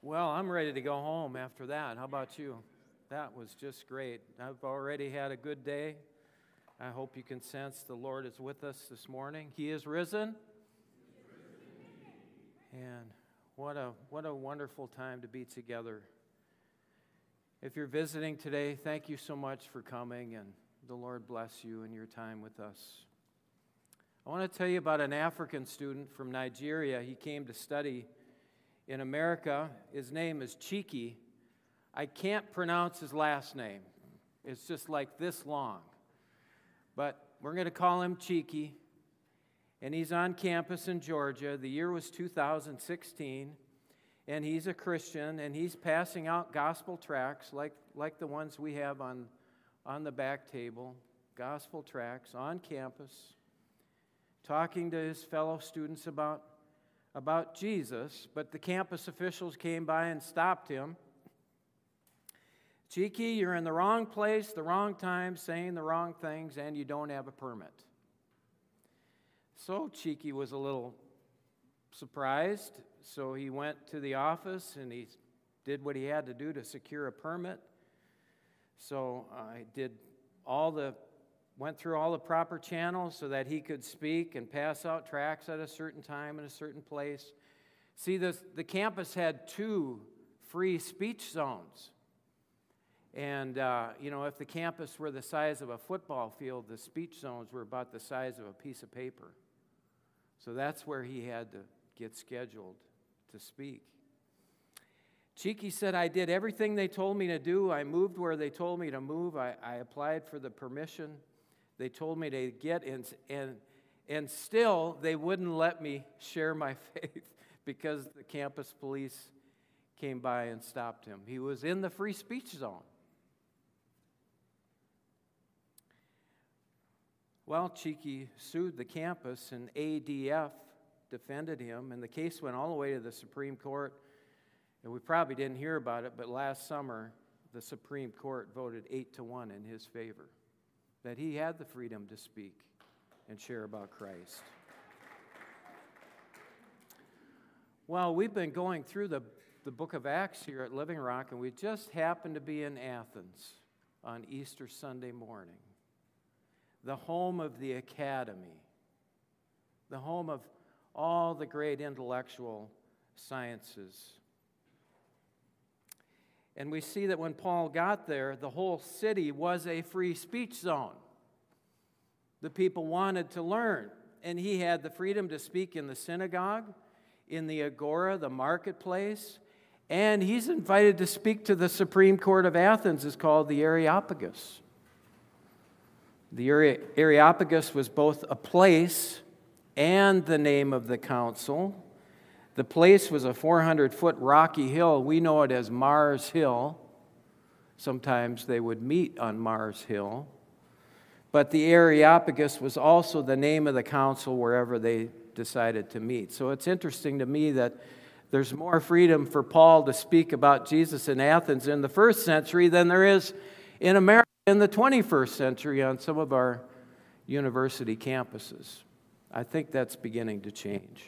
Well, I'm ready to go home after that. How about you? That was just great. I've already had a good day. I hope you can sense the Lord is with us this morning. He is risen. And what a wonderful time to be together. If you're visiting today, thank you so much for coming, and the Lord bless you in your time with us. I want to tell you about an African student from Nigeria. He came to study in America. His name is Chiki. I can't pronounce his last name. It's just like this long. But we're going to call him Chiki. And he's on campus in Georgia. The year was 2016. And he's a Christian. And he's passing out gospel tracts like the ones we have on the back table. Gospel tracts on campus. Talking to his fellow students about Jesus, but the campus officials came by and stopped him. Chiki, you're in the wrong place, the wrong time, saying the wrong things, and you don't have a permit. So Chiki was a little surprised, so he went to the office and he did what he had to do to secure a permit. So I went through all the proper channels so that he could speak and pass out tracts at a certain time in a certain place. See, the campus had 2 free speech zones. And, if the campus were the size of a football field, the speech zones were about the size of a piece of paper. So that's where he had to get scheduled to speak. Chiki said, I did everything they told me to do. I moved where they told me to move. I applied for the permission they told me to get, and still they wouldn't let me share my faith because the campus police came by and stopped him. He was in the free speech zone. Well, Chiki sued the campus, and ADF defended him, and the case went all the way to the Supreme Court. And we probably didn't hear about it, but last summer the Supreme Court voted 8-1 in his favor, that he had the freedom to speak and share about Christ. Well, we've been going through the book of Acts here at Living Rock, and we just happened to be in Athens on Easter Sunday morning, the home of the academy, the home of all the great intellectual sciences. And we see that when Paul got there, the whole city was a free speech zone. The people wanted to learn, and he had the freedom to speak in the synagogue, in the agora, the marketplace, and he's invited to speak to the Supreme Court of Athens. It's called the Areopagus. The Areopagus was both a place and the name of the council. The place was a 400-foot rocky hill. We know it as Mars Hill. Sometimes they would meet on Mars Hill. But the Areopagus was also the name of the council wherever they decided to meet. So it's interesting to me that there's more freedom for Paul to speak about Jesus in Athens in the first century than there is in America in the 21st century on some of our university campuses. I think that's beginning to change.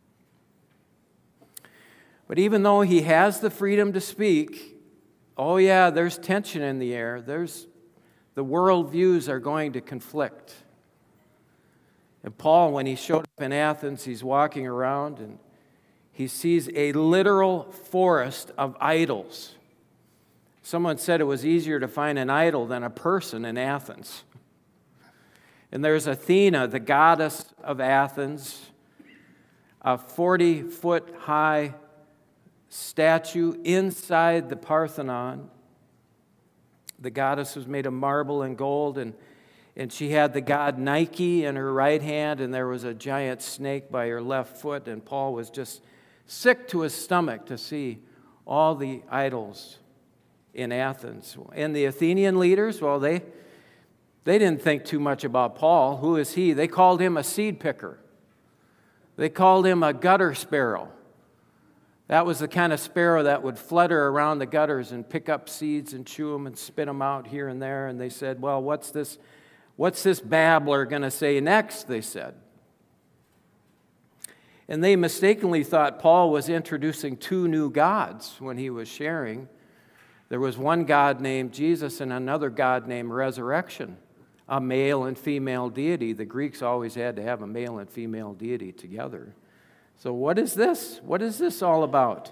But even though he has the freedom to speak, there's tension in the air. The worldviews are going to conflict. And Paul, when he showed up in Athens, he's walking around and he sees a literal forest of idols. Someone said it was easier to find an idol than a person in Athens. And there's Athena, the goddess of Athens, a 40-foot high statue inside the Parthenon. The goddess was made of marble and gold, and she had the god Nike in her right hand, and there was a giant snake by her left foot, and Paul was just sick to his stomach to see all the idols in Athens. And the Athenian leaders, they didn't think too much about Paul. Who is he? They called him a seed picker. They called him a gutter sparrow. That was the kind of sparrow that would flutter around the gutters and pick up seeds and chew them and spit them out here and there. And they said, well, what's this babbler going to say next, they said. And they mistakenly thought Paul was introducing two new gods when he was sharing. There was one God named Jesus and another God named Resurrection, a male and female deity. The Greeks always had to have a male and female deity together. So what is this? What is this all about?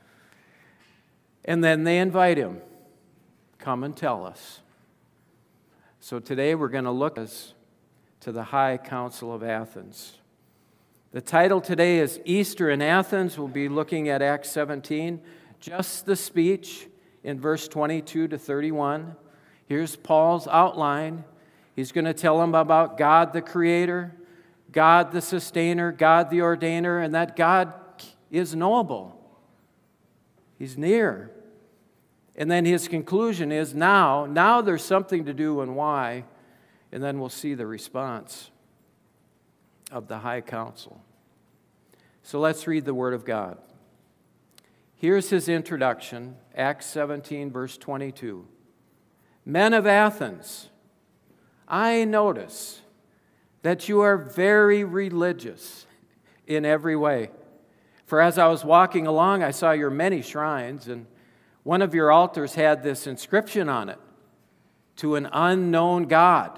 And then they invite him, come and tell us. So today we're going to look to the High Council of Athens. The title today is Easter in Athens. We'll be looking at Acts 17, just the speech in verse 22 to 31. Here's Paul's outline. He's going to tell them about God the Creator, God the Sustainer, God the Ordainer, and that God is knowable. He's near. And then his conclusion is now there's something to do and why, and then we'll see the response of the High Council. So let's read the Word of God. Here's his introduction, Acts 17, verse 22. Men of Athens, I notice that you are very religious in every way. For as I was walking along, I saw your many shrines, and one of your altars had this inscription on it, to an unknown God.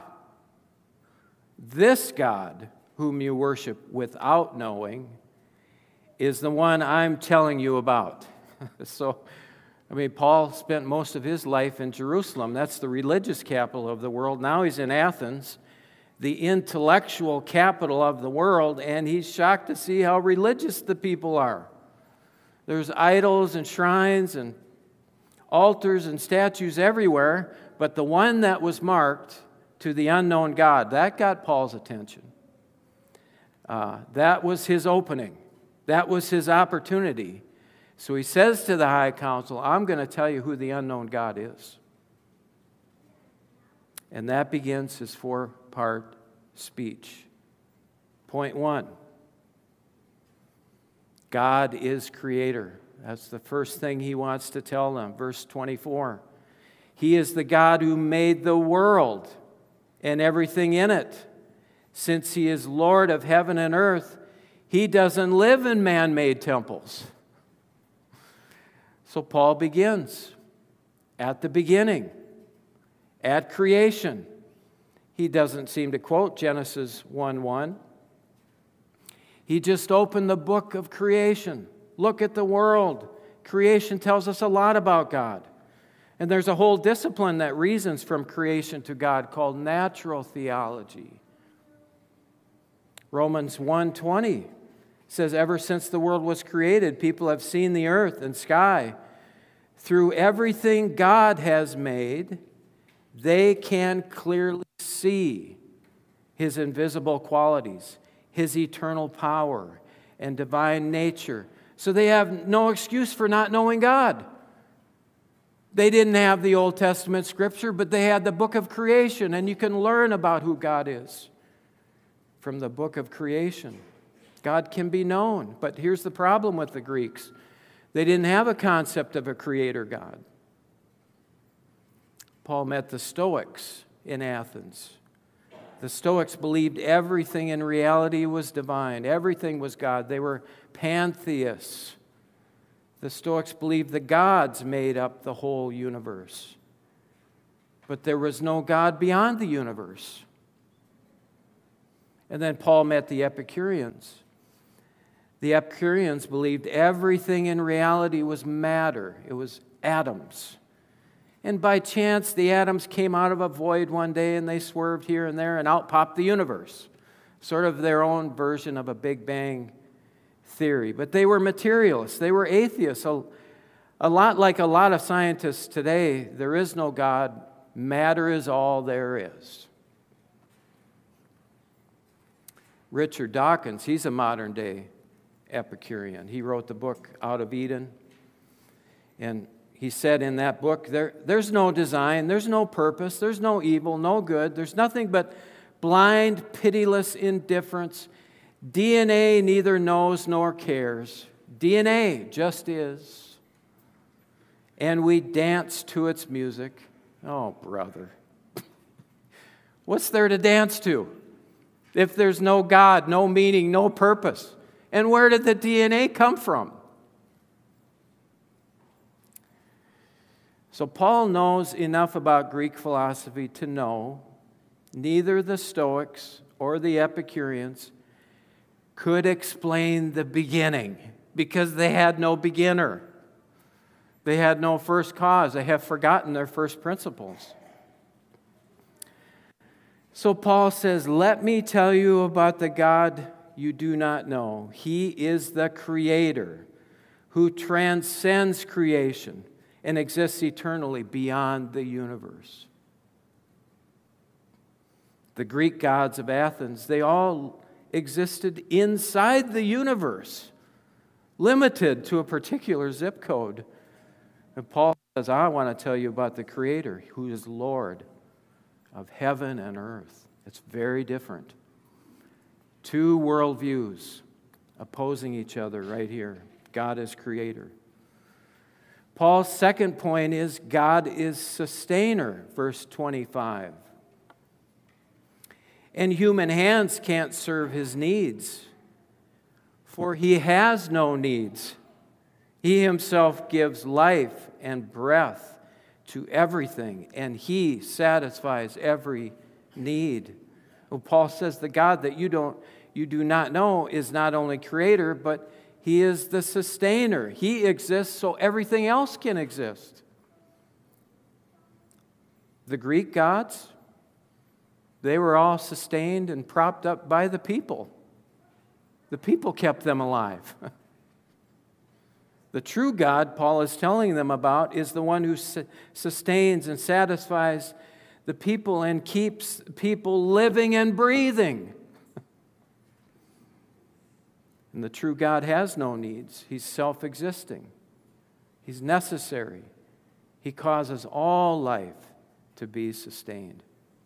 This God, whom you worship without knowing, is the one I'm telling you about. Paul spent most of his life in Jerusalem. That's the religious capital of the world. Now he's in Athens, the intellectual capital of the world, and he's shocked to see how religious the people are. There's idols and shrines and altars and statues everywhere, but the one that was marked to the unknown God, that got Paul's attention. That was his opening. That was his opportunity. So he says to the High Council, I'm going to tell you who the unknown God is. And that begins his four-part speech. Point 1, God is creator. That's the first thing he wants to tell them. Verse 24, he is the God who made the world and everything in it. Since he is Lord of heaven and earth, he doesn't live in man-made temples. So Paul begins at the beginning, at creation. He doesn't seem to quote Genesis 1:1. He just opened the book of creation. Look at the world. Creation tells us a lot about God. And there's a whole discipline that reasons from creation to God called natural theology. Romans 1:20 says, ever since the world was created, people have seen the earth and sky. Through everything God has made, they can clearly see his invisible qualities, his eternal power, and divine nature. So they have no excuse for not knowing God. They didn't have the Old Testament scripture, but they had the book of creation, and you can learn about who God is from the book of creation. God can be known, but here's the problem with the Greeks. They didn't have a concept of a creator God. Paul met the Stoics in Athens. The Stoics believed everything in reality was divine. Everything was God. They were pantheists. The Stoics believed the gods made up the whole universe. But there was no God beyond the universe. And then Paul met the Epicureans. The Epicureans believed everything in reality was matter. It was atoms. And by chance, the atoms came out of a void one day and they swerved here and there and out popped the universe. Sort of their own version of a Big Bang theory. But they were materialists. They were atheists. A lot like a lot of scientists today, there is no God. Matter is all there is. Richard Dawkins, he's a modern day Epicurean. He wrote the book Out of Eden. And he said in that book, there's no design, there's no purpose, there's no evil, no good. There's nothing but blind, pitiless indifference. DNA neither knows nor cares. DNA just is. And we dance to its music. Oh, brother. What's there to dance to? If there's no God, no meaning, no purpose. And where did the DNA come from? So Paul knows enough about Greek philosophy to know neither the Stoics or the Epicureans could explain the beginning because they had no beginner. They had no first cause. They have forgotten their first principles. So Paul says, let me tell you about the God you do not know. He is the Creator who transcends creation and exists eternally beyond the universe. The Greek gods of Athens, they all existed inside the universe, limited to a particular zip code. And Paul says, I want to tell you about the Creator, who is Lord of heaven and earth. It's very different. Two worldviews opposing each other right here. God is Creator. Paul's second point is God is sustainer, verse 25. And human hands can't serve his needs, for he has no needs. He himself gives life and breath to everything, and he satisfies every need. Well, Paul says the God that you do not know is not only Creator, but He is the sustainer. He exists so everything else can exist. The Greek gods, they were all sustained and propped up by the people. The people kept them alive. The true God Paul is telling them about is the one who sustains and satisfies the people and keeps people living and breathing. And the true God has no needs. He's self-existing. He's necessary. He causes all life to be sustained.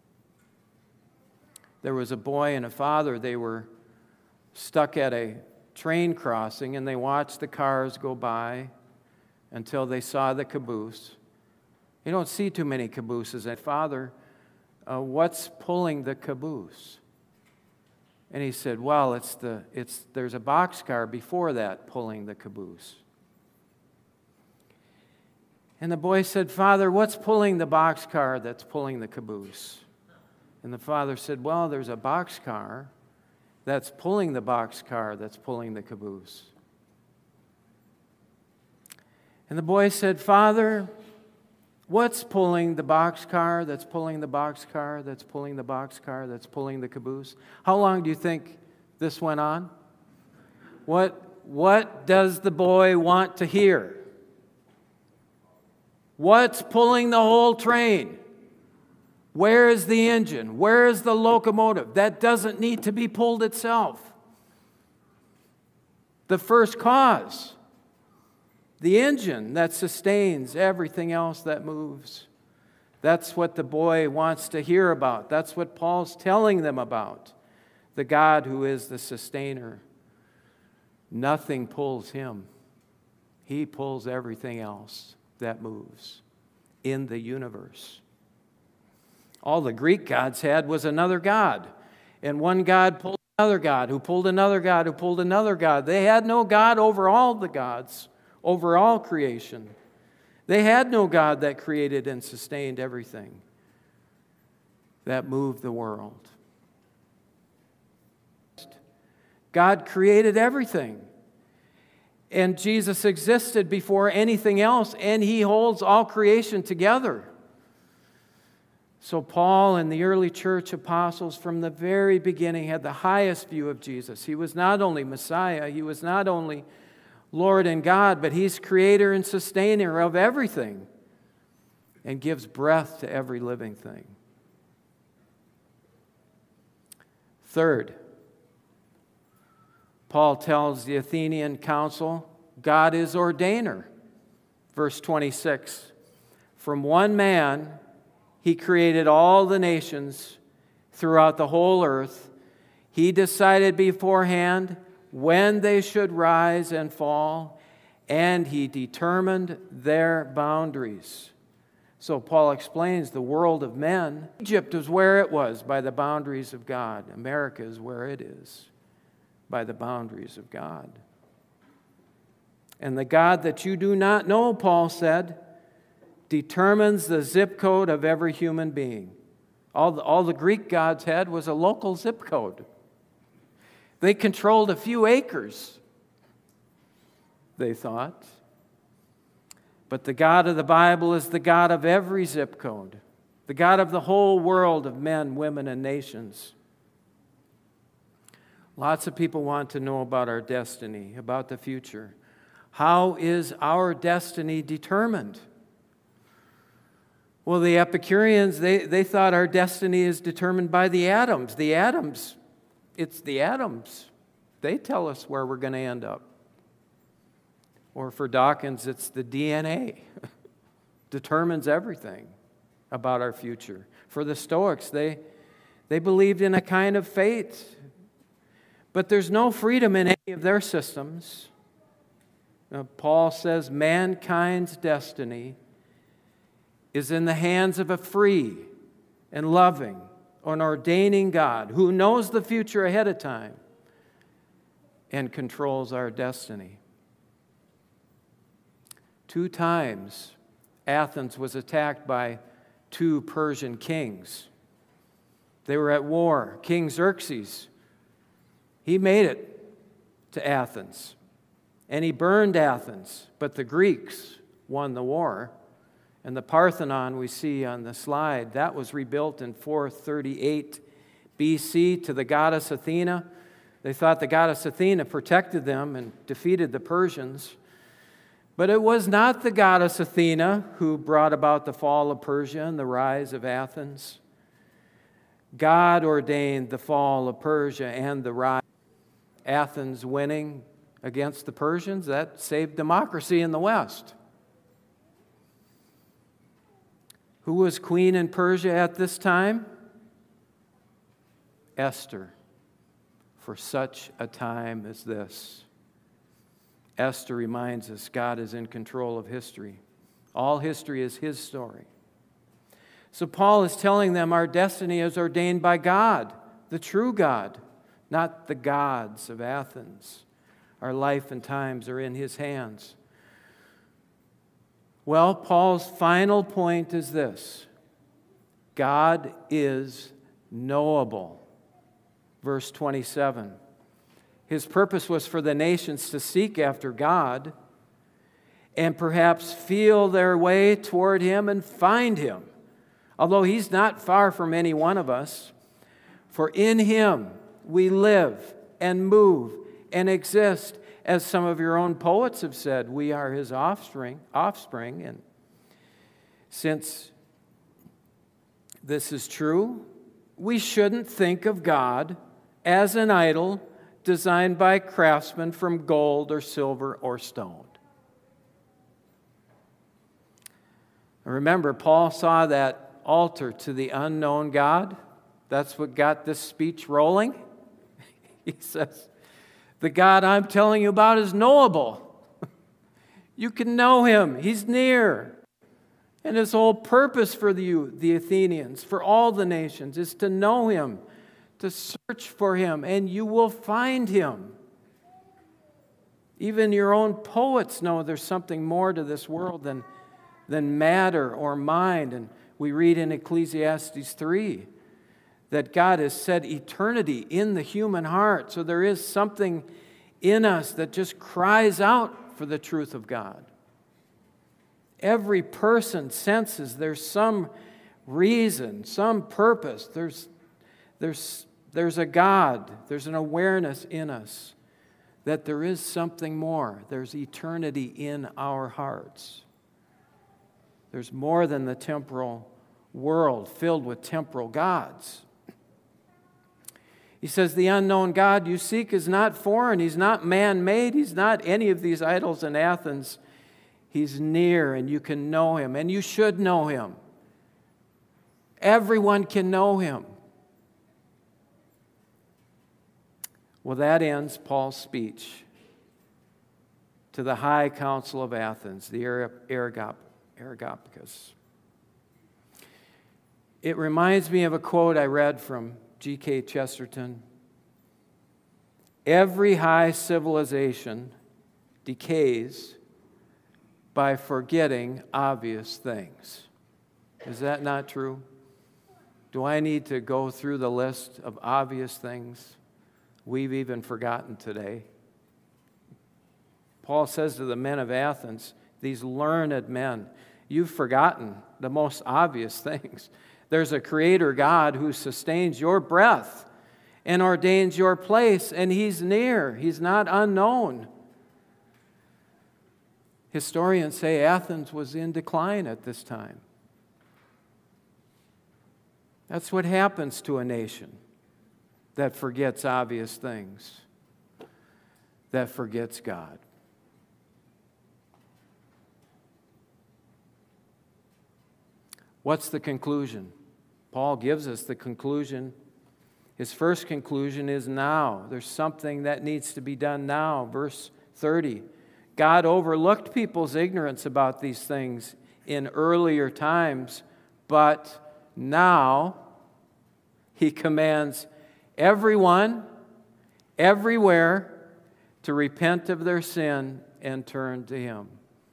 There was a boy and a father. They were stuck at a train crossing, and they watched the cars go by until they saw the caboose. You don't see too many cabooses. And Father, what's pulling the caboose? And he said, well, there's a boxcar before that pulling the caboose. And the boy said, Father, what's pulling the boxcar that's pulling the caboose? And the father said, well, there's a boxcar that's pulling the boxcar that's pulling the caboose. And the boy said, Father, what's pulling the boxcar that's pulling the boxcar that's pulling the boxcar that's pulling the caboose? How long do you think this went on? What does the boy want to hear? What's pulling the whole train? Where is the engine? Where is the locomotive? That doesn't need to be pulled itself. The first cause, the engine that sustains everything else that moves. That's what the boy wants to hear about. That's what Paul's telling them about. The God who is the sustainer. Nothing pulls him. He pulls everything else that moves in the universe. All the Greek gods had was another god. And one god pulled another god, who pulled another god, who pulled another god. They had no God over all the gods, over all creation. They had no God that created and sustained everything that moved the world. God created everything. And Jesus existed before anything else, and He holds all creation together. So Paul and the early church apostles from the very beginning had the highest view of Jesus. He was not only Messiah, He was not only Lord and God, but He's creator and sustainer of everything and gives breath to every living thing. Third, Paul tells the Athenian council, God is ordainer. Verse 26, from one man He created all the nations throughout the whole earth. He decided beforehand when they should rise and fall, and He determined their boundaries. So Paul explains the world of men. Egypt is where it was by the boundaries of God. America is where it is by the boundaries of God. And the God that you do not know, Paul said, determines the zip code of every human being. All the Greek gods had was a local zip code. They controlled a few acres, they thought. But the God of the Bible is the God of every zip code, the God of the whole world of men, women, and nations. Lots of people want to know about our destiny, about the future. How is our destiny determined? Well, the Epicureans, they thought our destiny is determined by the atoms. The atoms, it's the atoms. They tell us where we're going to end up. Or for Dawkins, it's the DNA. Determines everything about our future. For the Stoics, they believed in a kind of fate. But there's no freedom in any of their systems. Paul says mankind's destiny is in the hands of a free and loving and ordaining God who knows the future ahead of time and controls our destiny. 2 times, Athens was attacked by 2 Persian kings. They were at war. King Xerxes, he made it to Athens, and he burned Athens, but the Greeks won the war. And the Parthenon we see on the slide, that was rebuilt in 438 BC to the goddess Athena. They thought the goddess Athena protected them and defeated the Persians. But it was not the goddess Athena who brought about the fall of Persia and the rise of Athens. God ordained the fall of Persia and the rise. Athens winning against the Persians, that saved democracy in the West. Who was queen in Persia at this time? Esther, for such a time as this. Esther reminds us God is in control of history. All history is His story. So Paul is telling them our destiny is ordained by God, the true God, not the gods of Athens. Our life and times are in His hands. Well, Paul's final point is this: God is knowable. Verse 27. His purpose was for the nations to seek after God and perhaps feel their way toward Him and find Him, although He's not far from any one of us. For in Him we live and move and exist. As some of your own poets have said, we are His offspring. And since this is true, we shouldn't think of God as an idol designed by craftsmen from gold or silver or stone. Remember, Paul saw that altar to the unknown God. That's what got this speech rolling. He says, the God I'm telling you about is knowable. You can know Him. He's near. And His whole purpose for you, the Athenians, for all the nations, is to know Him, to search for Him, and you will find Him. Even your own poets know there's something more to this world than matter or mind. And we read in Ecclesiastes 3 that God has set eternity in the human heart. So there is something in us that just cries out for the truth of God. Every person senses there's some reason, some purpose. There's a God. There's an awareness in us that there is something more. There's eternity in our hearts. There's more than the temporal world filled with temporal gods. He says, the unknown God you seek is not foreign. He's not man-made. He's not any of these idols in Athens. He's near, and you can know Him, and you should know Him. Everyone can know Him. Well, that ends Paul's speech to the High Council of Athens, the Areopagus. It reminds me of a quote I read from G.K. Chesterton. Every high civilization decays by forgetting obvious things. Is that not true? Do I need to go through the list of obvious things we've even forgotten today? Paul says to the men of Athens, these learned men, you've forgotten the most obvious things. There's a creator God who sustains your breath and ordains your place, and He's near. He's not unknown. Historians say Athens was in decline at this time. That's what happens to a nation that forgets obvious things, that forgets God. What's the conclusion? Paul gives us the conclusion. His first conclusion is now. There's something that needs to be done now. Verse 30. God overlooked people's ignorance about these things in earlier times, but now He commands everyone, everywhere, to repent of their sin and turn to Him.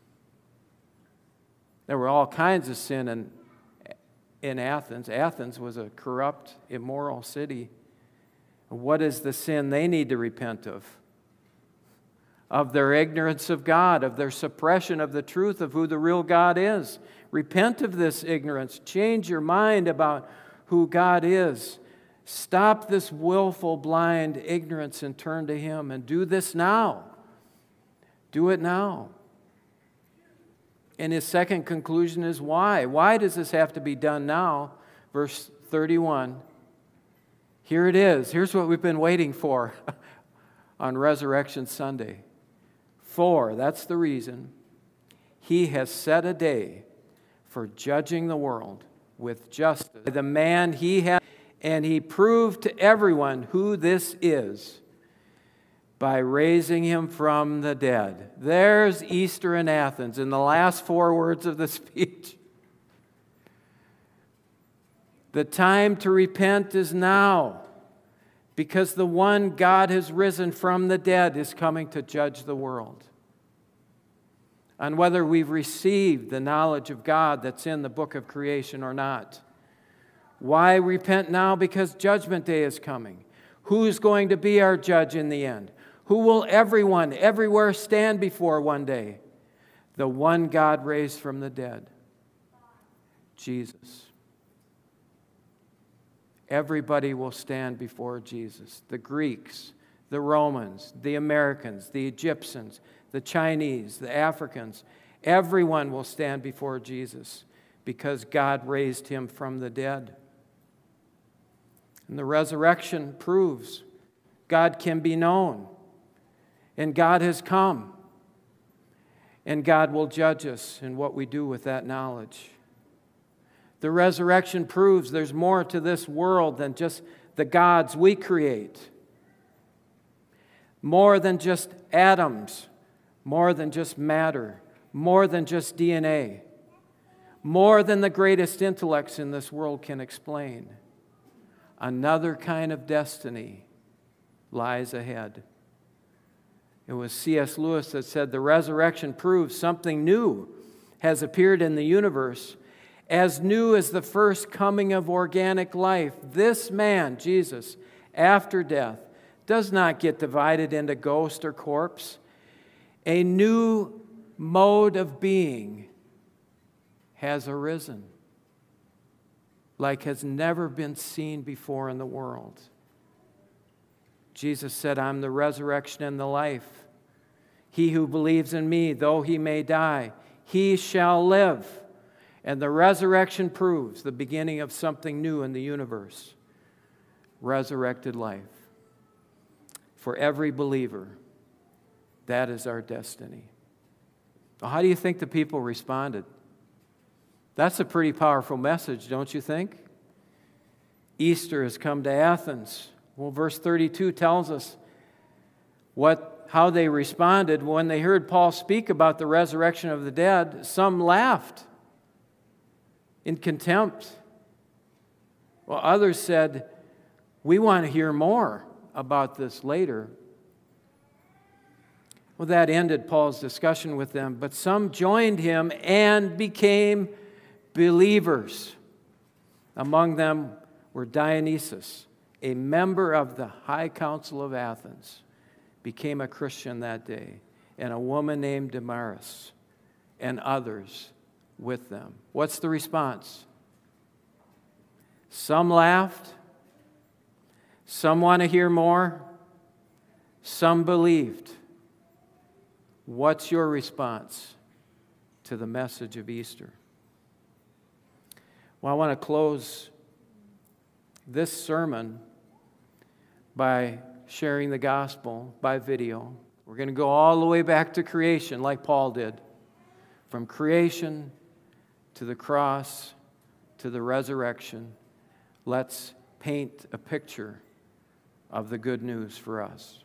There were all kinds of sin in Athens. Athens was a corrupt, immoral city. What is the sin they need to repent of? Of their ignorance of God, of their suppression of the truth of who the real God is. Repent of this ignorance. Change your mind about who God is. Stop this willful, blind ignorance and turn to Him. And do this now. Do it now. And his second conclusion is why? Why does this have to be done now? Verse 31. Here it is. Here's what we've been waiting for on Resurrection Sunday. For, that's the reason, He has set a day for judging the world with justice. The man He has, and He proved to everyone who this is by raising Him from the dead. There's Easter in Athens in the last 4 words of the speech. The time to repent is now, because the one God has risen from the dead is coming to judge the world. On whether we've received the knowledge of God that's in the book of creation or not. Why repent now? Because Judgment Day is coming. Who's going to be our judge in the end? Who will everyone, everywhere stand before one day? The one God raised from the dead, Jesus. Everybody will stand before Jesus. The Greeks, the Romans, the Americans, the Egyptians, the Chinese, the Africans. Everyone will stand before Jesus because God raised Him from the dead. And the resurrection proves God can be known. And God has come. And God will judge us in what we do with that knowledge. The resurrection proves there's more to this world than just the gods we create. More than just atoms. More than just matter. More than just DNA. More than the greatest intellects in this world can explain. Another kind of destiny lies ahead. It was C.S. Lewis that said, the resurrection proves something new has appeared in the universe, as new as the first coming of organic life. This man, Jesus, after death, does not get divided into ghost or corpse. A new mode of being has arisen, like has never been seen before in the world. Jesus said, I'm the resurrection and the life. He who believes in me, though he may die, he shall live. And the resurrection proves the beginning of something new in the universe. Resurrected life. For every believer, that is our destiny. Well, how do you think the people responded? That's a pretty powerful message, don't you think? Easter has come to Athens. Well, verse 32 tells us how they responded. When they heard Paul speak about the resurrection of the dead, some laughed in contempt. Well, others said, we want to hear more about this later. Well, that ended Paul's discussion with them, but some joined him and became believers. Among them were Dionysius, a member of the High Council of Athens, became a Christian that day, and a woman named Damaris, and others with them. What's the response? Some laughed, some want to hear more, some believed. What's your response to the message of Easter? Well, I want to close this sermon by sharing the gospel by video. We're going to go all the way back to creation like Paul did. From creation to the cross to the resurrection, let's paint a picture of the good news for us.